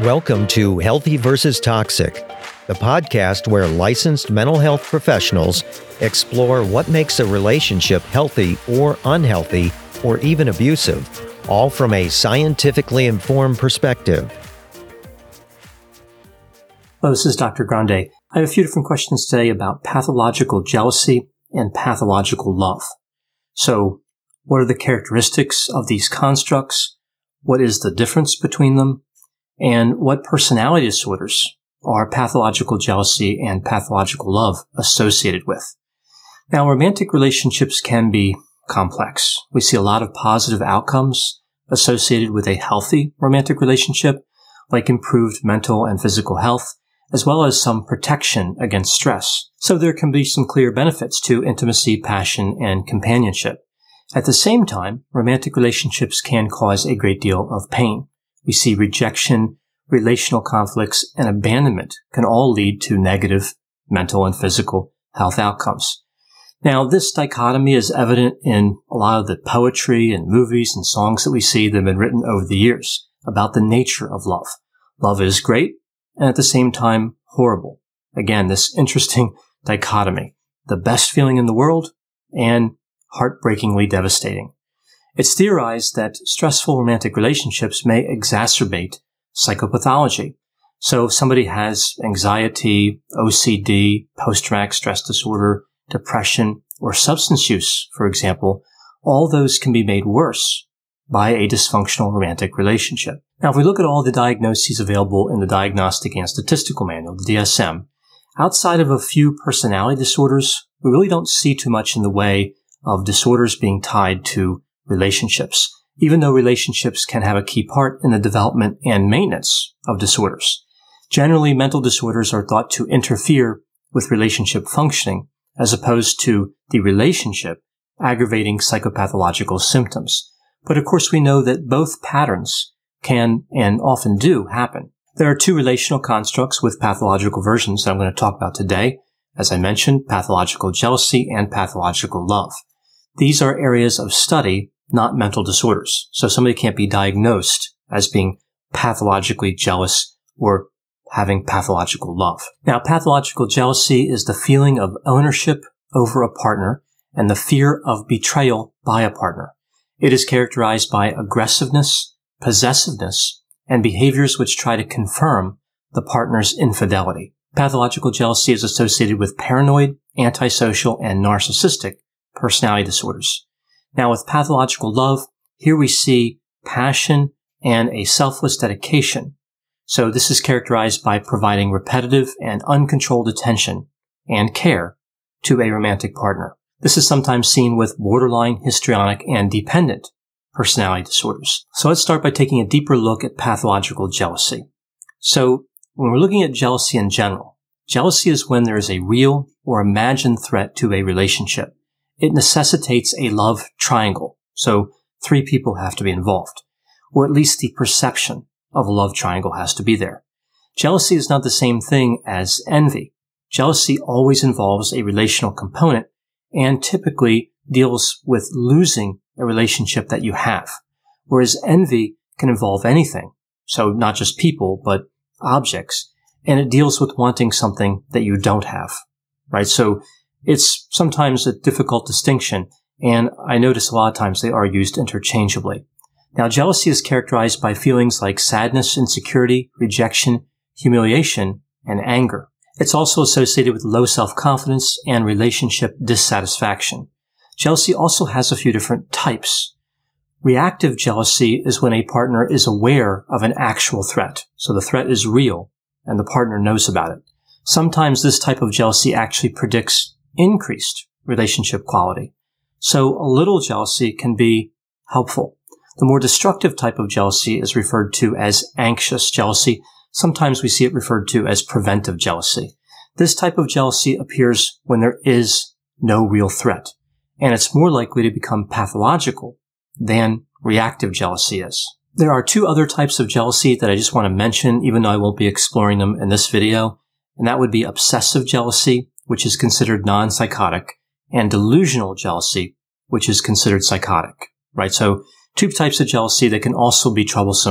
Welcome to Healthy versus Toxic, the podcast where licensed mental health professionals explore what makes a relationship healthy or unhealthy or even abusive, all from a scientifically informed perspective. Hello, this is Dr. Grande. I have a few different questions today about pathological jealousy and pathological love. So, what are the characteristics of these constructs? What is the difference between them? And what personality disorders are pathological jealousy and pathological love associated with? Now, romantic relationships can be complex. We see a lot of positive outcomes associated with a healthy romantic relationship, like improved mental and physical health, as well as some protection against stress. So there can be some clear benefits to intimacy, passion, and companionship. At the same time, romantic relationships can cause a great deal of pain. We see rejection, relational conflicts, and abandonment can all lead to negative mental and physical health outcomes. Now, this dichotomy is evident in a lot of the poetry and movies and songs that we see that have been written over the years about the nature of love. Love is great, and at the same time, horrible. Again, this interesting dichotomy. The best feeling in the world and heartbreakingly devastating. It's theorized that stressful romantic relationships may exacerbate psychopathology. So if somebody has anxiety, OCD, post-traumatic stress disorder, depression, or substance use, for example, all those can be made worse by a dysfunctional romantic relationship. Now, if we look at all the diagnoses available in the Diagnostic and Statistical Manual, the DSM, outside of a few personality disorders, we really don't see too much in the way of disorders being tied to relationships, even though relationships can have a key part in the development and maintenance of disorders. Generally, mental disorders are thought to interfere with relationship functioning as opposed to the relationship aggravating psychopathological symptoms. But of course, we know that both patterns can and often do happen. There are two relational constructs with pathological versions that I'm going to talk about today. As I mentioned, pathological jealousy and pathological love. These are areas of study, not mental disorders. So somebody can't be diagnosed as being pathologically jealous or having pathological love. Now, pathological jealousy is the feeling of ownership over a partner and the fear of betrayal by a partner. It is characterized by aggressiveness, possessiveness, and behaviors which try to confirm the partner's infidelity. Pathological jealousy is associated with paranoid, antisocial, and narcissistic personality disorders. Now, with pathological love, here we see passion and a selfless dedication. So this is characterized by providing repetitive and uncontrolled attention and care to a romantic partner. This is sometimes seen with borderline, histrionic, and dependent personality disorders. So let's start by taking a deeper look at pathological jealousy. So when we're looking at jealousy in general, jealousy is when there is a real or imagined threat to a relationship. It necessitates a love triangle. So 3 people have to be involved, or at least the perception of a love triangle has to be there. Jealousy is not the same thing as envy. Jealousy always involves a relational component and typically deals with losing a relationship that you have, whereas envy can involve anything. So not just people, but objects, and it deals with wanting something that you don't have, right? So it's sometimes a difficult distinction, and I notice a lot of times they are used interchangeably. Now, jealousy is characterized by feelings like sadness, insecurity, rejection, humiliation, and anger. It's also associated with low self-confidence and relationship dissatisfaction. Jealousy also has a few different types. Reactive jealousy is when a partner is aware of an actual threat. So the threat is real, and the partner knows about it. Sometimes this type of jealousy actually predicts increased relationship quality. So a little jealousy can be helpful. The more destructive type of jealousy is referred to as anxious jealousy. Sometimes we see it referred to as preventive jealousy. This type of jealousy appears when there is no real threat, and it's more likely to become pathological than reactive jealousy is. There are 2 other types of jealousy that I just want to mention, even though I won't be exploring them in this video, and that would be obsessive jealousy, which is considered non-psychotic, and delusional jealousy, which is considered psychotic, right? So 2 types of jealousy that can also be troublesome,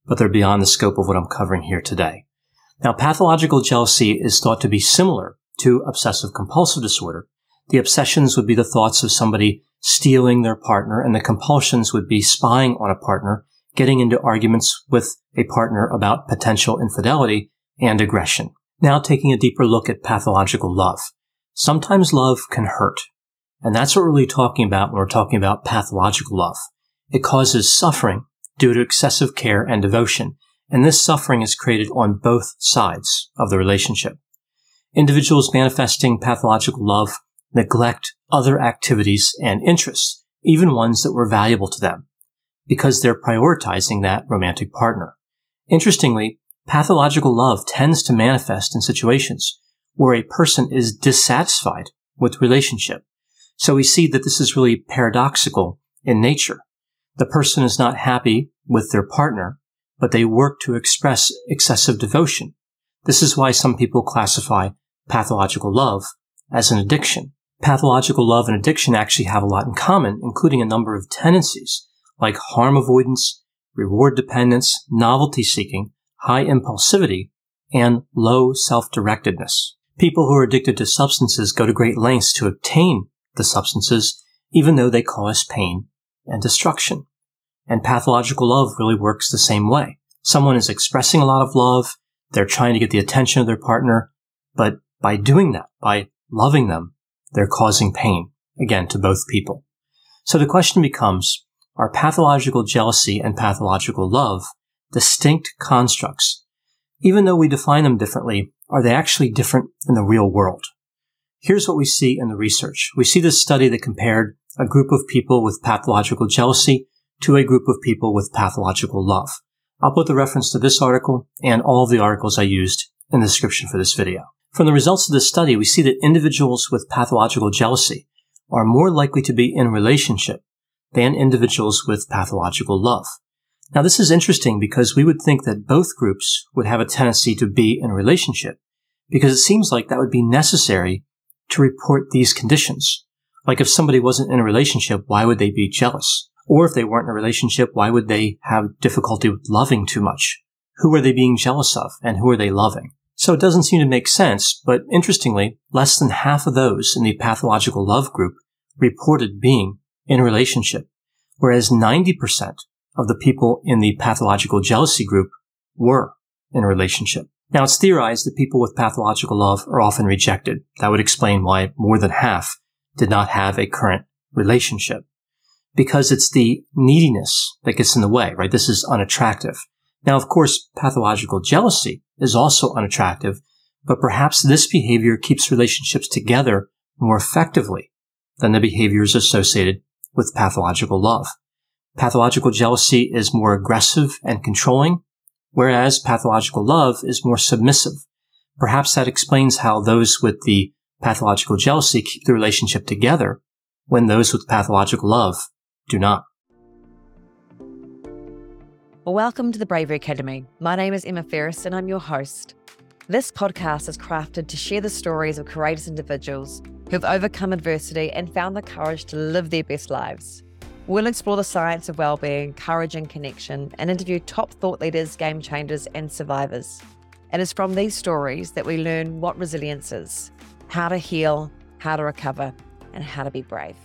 but they're beyond the scope of what I'm covering here today. Now, pathological jealousy is thought to be similar to obsessive-compulsive disorder. The obsessions would be the thoughts of somebody stealing their partner, and the compulsions would be spying on a partner, getting into arguments with a partner about potential infidelity and aggression. Now, taking a deeper look at pathological love. Sometimes love can hurt, and that's what we're really talking about when we're talking about pathological love. It causes suffering due to excessive care and devotion, and this suffering is created on both sides of the relationship. Individuals manifesting pathological love neglect other activities and interests, even ones that were valuable to them, because they're prioritizing that romantic partner. Interestingly, pathological love tends to manifest in situations where a person is dissatisfied with the relationship. So we see that this is really paradoxical in nature. The person is not happy with their partner, but they work to express excessive devotion. This is why some people classify pathological love as an addiction. Pathological love and addiction actually have a lot in common, including a number of tendencies like harm avoidance, reward dependence, novelty seeking, high impulsivity, and low self-directedness. People who are addicted to substances go to great lengths to obtain the substances, even though they cause pain and destruction. And pathological love really works the same way. Someone is expressing a lot of love, they're trying to get the attention of their partner, but by doing that, by loving them, they're causing pain, again, to both people. So the question becomes, are pathological jealousy and pathological love distinct constructs? Even though we define them differently, are they actually different in the real world? Here's what we see in the research. We see this study that compared a group of people with pathological jealousy to a group of people with pathological love. I'll put the reference to this article and all of the articles I used in the description for this video. From the results of this study, we see that individuals with pathological jealousy are more likely to be in a relationship than individuals with pathological love. Now, this is interesting because we would think that both groups would have a tendency to be in a relationship, because it seems like that would be necessary to report these conditions. Like if somebody wasn't in a relationship, why would they be jealous? Or if they weren't in a relationship, why would they have difficulty with loving too much? Who are they being jealous of, and who are they loving? So it doesn't seem to make sense, but interestingly, less than half of those in the pathological love group reported being in a relationship, whereas 90% of the people in the pathological jealousy group were in a relationship. Now, it's theorized that people with pathological love are often rejected. That would explain why more than half did not have a current relationship. Because it's the neediness that gets in the way, right? This is unattractive. Now, of course, pathological jealousy is also unattractive, but perhaps this behavior keeps relationships together more effectively than the behaviors associated with pathological love. Pathological jealousy is more aggressive and controlling, whereas pathological love is more submissive. Perhaps that explains how those with the pathological jealousy keep the relationship together when those with pathological love do not. Welcome to the Bravery Academy. My name is Emma Ferris and I'm your host. This podcast is crafted to share the stories of courageous individuals who've overcome adversity and found the courage to live their best lives. We'll explore the science of well-being, courage and connection, and interview top thought leaders, game changers, and survivors. It is from these stories that we learn what resilience is, how to heal, how to recover, and how to be brave.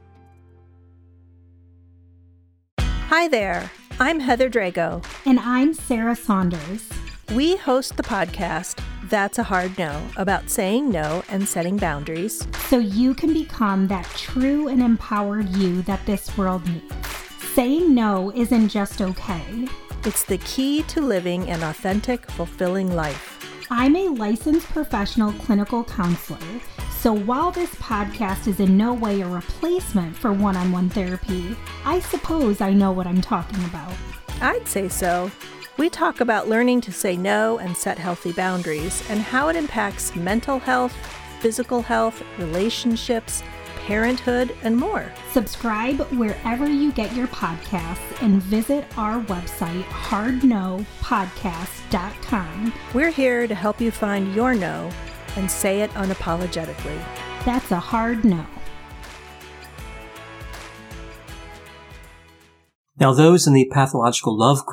Hi there, I'm Heather Drago. And I'm Sarah Saunders. We host the podcast, That's a Hard No, about saying no and setting boundaries, so you can become that true and empowered you that this world needs. Saying no isn't just okay. It's the key to living an authentic, fulfilling life. I'm a licensed professional clinical counselor, so while this podcast is in no way a replacement for one-on-one therapy, I suppose I know what I'm talking about. I'd say so. We talk about learning to say no and set healthy boundaries and how it impacts mental health, physical health, relationships, parenthood, and more. Subscribe wherever you get your podcasts and visit our website, hardnopodcast.com. We're here to help you find your no and say it unapologetically. That's a hard no. Now, those in the pathological love group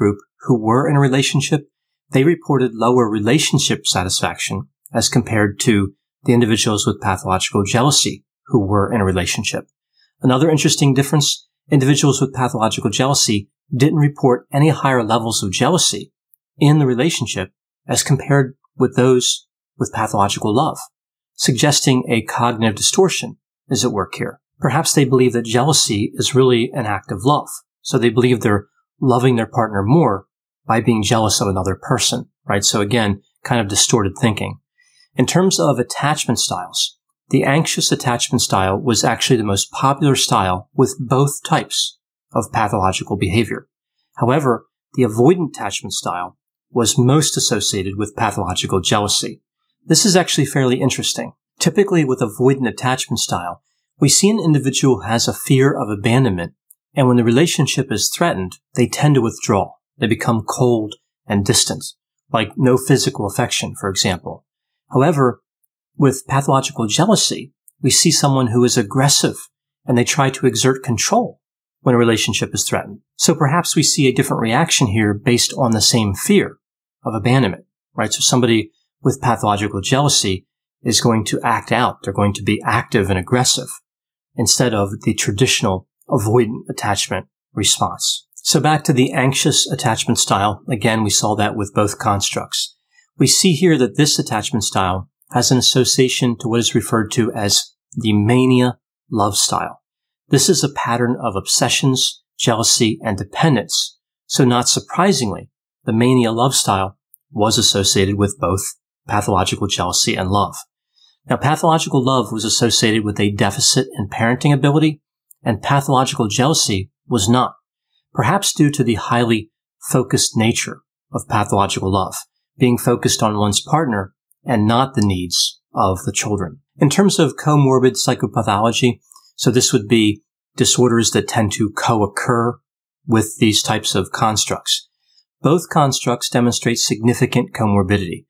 who were in a relationship, they reported lower relationship satisfaction as compared to the individuals with pathological jealousy who were in a relationship. Another interesting difference, individuals with pathological jealousy didn't report any higher levels of jealousy in the relationship as compared with those with pathological love, suggesting a cognitive distortion is at work here. Perhaps they believe that jealousy is really an act of love. So they believe they're loving their partner more by being jealous of another person, right? So again, kind of distorted thinking. In terms of attachment styles, the anxious attachment style was actually the most popular style with both types of pathological behavior. However, the avoidant attachment style was most associated with pathological jealousy. This is actually fairly interesting. Typically with avoidant attachment style, we see an individual has a fear of abandonment, and when the relationship is threatened, they tend to withdraw. They become cold and distant, like no physical affection, for example. However, with pathological jealousy, we see someone who is aggressive, and they try to exert control when a relationship is threatened. So perhaps we see a different reaction here based on the same fear of abandonment, right? So somebody with pathological jealousy is going to act out. They're going to be active and aggressive instead of the traditional avoidant attachment response. So back to the anxious attachment style. Again, we saw that with both constructs. We see here that this attachment style has an association to what is referred to as the mania love style. This is a pattern of obsessions, jealousy, and dependence. So not surprisingly, the mania love style was associated with both pathological jealousy and love. Now, pathological love was associated with a deficit in parenting ability, and pathological jealousy was not, perhaps due to the highly focused nature of pathological love, being focused on one's partner and not the needs of the children. In terms of comorbid psychopathology, so this would be disorders that tend to co-occur with these types of constructs. Both constructs demonstrate significant comorbidity.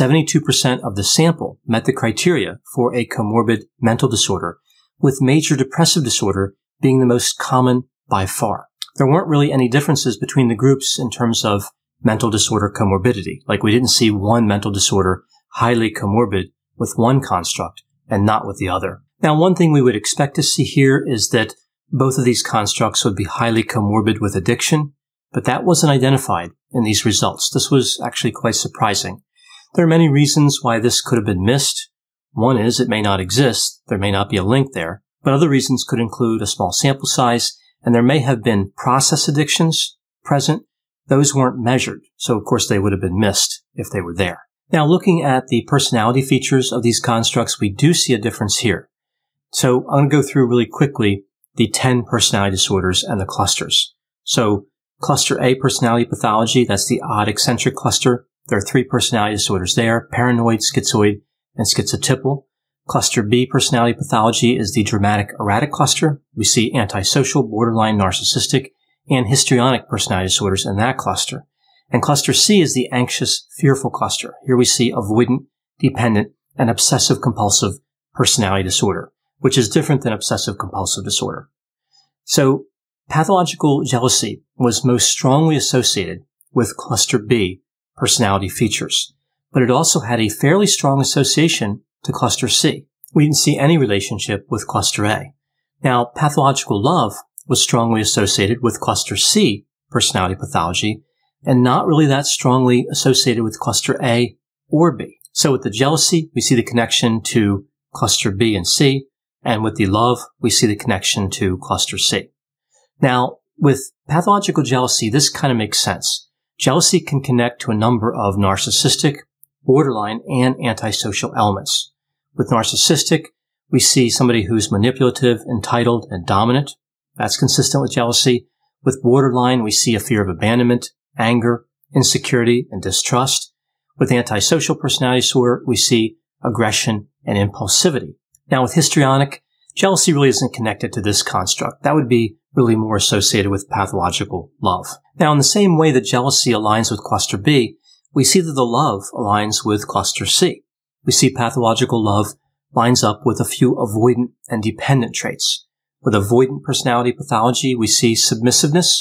72% of the sample met the criteria for a comorbid mental disorder, with major depressive disorder being the most common by far. There weren't really any differences between the groups in terms of mental disorder comorbidity. Like we didn't see one mental disorder highly comorbid with one construct and not with the other. Now, one thing we would expect to see here is that both of these constructs would be highly comorbid with addiction, but that wasn't identified in these results. This was actually quite surprising. There are many reasons why this could have been missed. One is it may not exist. There may not be a link there. But other reasons could include a small sample size, and there may have been process addictions present. Those weren't measured, so of course they would have been missed if they were there. Now, looking at the personality features of these constructs, we do see a difference here. So I'm going to go through really quickly the 10 personality disorders and the clusters. So cluster A, personality pathology, that's the odd eccentric cluster. There are 3 personality disorders there: paranoid, schizoid, and schizotypal. Cluster B, personality pathology, is the dramatic erratic cluster. We see antisocial, borderline narcissistic, and histrionic personality disorders in that cluster. And cluster C is the anxious, fearful cluster. Here we see avoidant, dependent, and obsessive compulsive personality disorder, which is different than obsessive compulsive disorder. So pathological jealousy was most strongly associated with cluster B personality features, but it also had a fairly strong association to cluster C. We didn't see any relationship with cluster A. Now, pathological love was strongly associated with cluster C personality pathology and not really that strongly associated with cluster A or B. So with the jealousy, we see the connection to cluster B and C, and with the love, we see the connection to cluster C. Now, with pathological jealousy, this kind of makes sense. Jealousy can connect to a number of narcissistic, borderline, and antisocial elements. With narcissistic, we see somebody who's manipulative, entitled, and dominant. That's consistent with jealousy. With borderline, we see a fear of abandonment, anger, insecurity, and distrust. With antisocial personality disorder, we see aggression and impulsivity. Now, with histrionic, jealousy really isn't connected to this construct. That would be really more associated with pathological love. Now, in the same way that jealousy aligns with cluster B, we see that the love aligns with cluster C. We see pathological love lines up with a few avoidant and dependent traits. With avoidant personality pathology, we see submissiveness,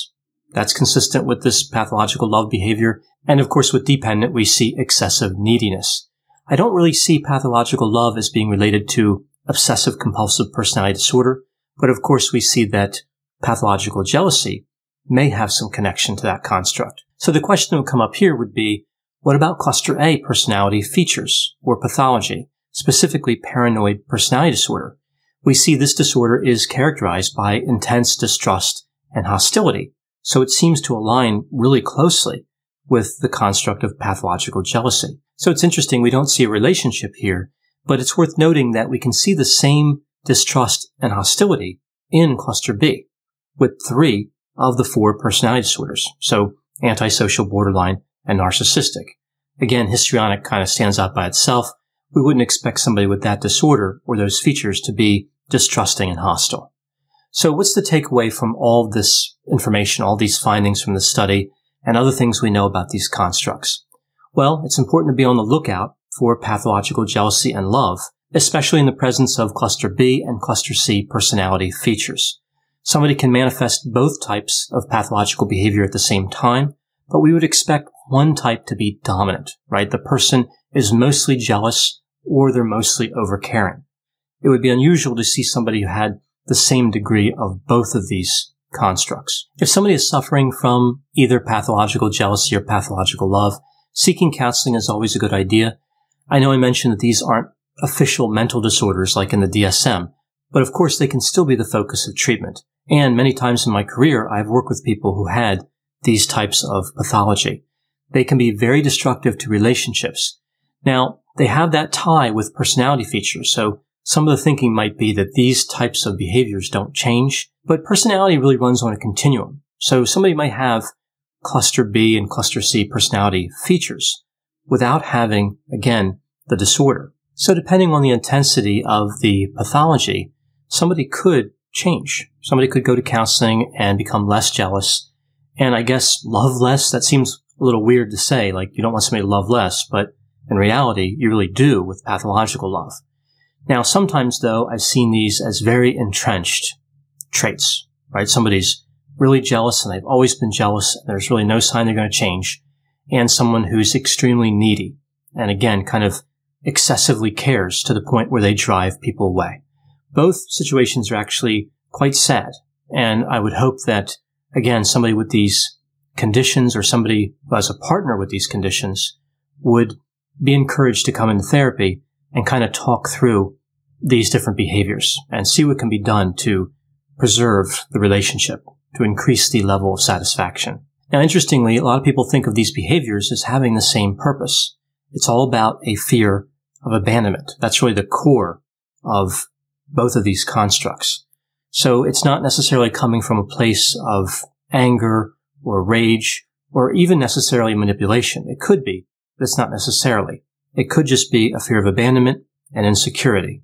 That's consistent with this pathological love behavior. And of course, with dependent, we see excessive neediness. I don't really see pathological love as being related to obsessive compulsive personality disorder, but of course we see that pathological jealousy may have some connection to that construct. So the question that would come up here would be, what about cluster A personality features or pathology, specifically paranoid personality disorder? We see this disorder is characterized by intense distrust and hostility. So it seems to align really closely with the construct of pathological jealousy. So it's interesting, we don't see a relationship here, but it's worth noting that we can see the same distrust and hostility in cluster B with 3 of the 4 personality disorders. So antisocial, borderline, and narcissistic. Again, histrionic kind of stands out by itself. We wouldn't expect somebody with that disorder or those features to be distrusting and hostile. So what's the takeaway from all this information, all these findings from the study, and other things we know about these constructs? Well, it's important to be on the lookout for pathological jealousy and love, especially in the presence of cluster B and cluster C personality features. Somebody can manifest both types of pathological behavior at the same time, but we would expect one type to be dominant, right? The person is mostly jealous or they're mostly overcaring. It would be unusual to see somebody who had the same degree of both of these constructs. If somebody is suffering from either pathological jealousy or pathological love, seeking counseling is always a good idea. I know I mentioned that these aren't official mental disorders like in the DSM, but of course they can still be the focus of treatment. And many times in my career, I've worked with people who had these types of pathology. They can be very destructive to relationships. Now, they have that tie with personality features, so some of the thinking might be that these types of behaviors don't change, but personality really runs on a continuum. So somebody might have cluster B and cluster C personality features without having, again, the disorder. So depending on the intensity of the pathology, somebody could change. Somebody could go to counseling and become less jealous. And I guess love less, that seems a little weird to say, like you don't want somebody to love less, but in reality, you really do with pathological love. Now, sometimes though, I've seen these as very entrenched traits, right? Somebody's really jealous and they've always been jealous. And there's really no sign they're going to change. And someone who's extremely needy and again, kind of excessively cares to the point where they drive people away. Both situations are actually quite sad. And I would hope that, again, somebody with these conditions or somebody who has a partner with these conditions would be encouraged to come into therapy and kind of talk through these different behaviors and see what can be done to preserve the relationship, to increase the level of satisfaction. Now, interestingly, a lot of people think of these behaviors as having the same purpose. It's all about a fear of abandonment. That's really the core of both of these constructs. So it's not necessarily coming from a place of anger or rage or even necessarily manipulation. It could be, but it's not necessarily. It could just be a fear of abandonment and insecurity.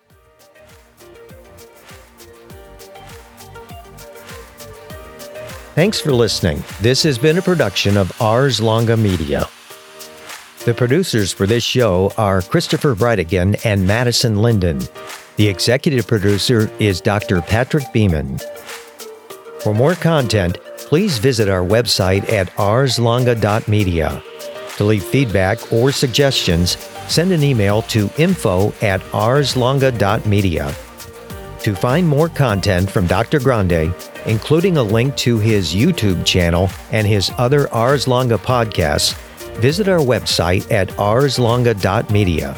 Thanks for listening. This has been a production of Ars Longa Media. The producers for this show are Christopher Breitigan and Madison Linden. The executive producer is Dr. Patrick Beeman. For more content, please visit our website at arslonga.media. To leave feedback or suggestions, send an email to info@arslonga.media. To find more content from Dr. Grande, including a link to his YouTube channel and his other Ars Longa podcasts, visit our website at arslonga.media.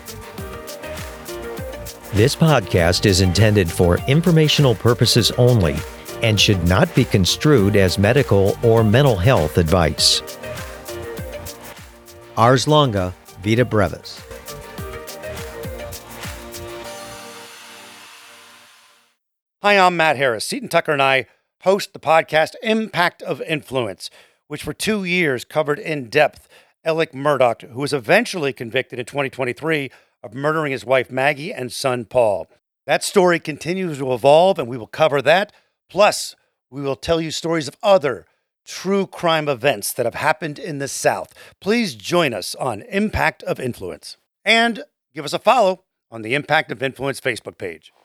This podcast is intended for informational purposes only and should not be construed as medical or mental health advice. Ars Longa, Vita Brevis. Hi, I'm Matt Harris. Seton Tucker and I host the podcast Impact of Influence, which for 2 years covered in depth Alec Murdaugh, who was eventually convicted in 2023 of murdering his wife Maggie and son Paul. That story continues to evolve, and we will cover that. Plus, we will tell you stories of other true crime events that have happened in the South. Please join us on Impact of Influence. And give us a follow on the Impact of Influence Facebook page.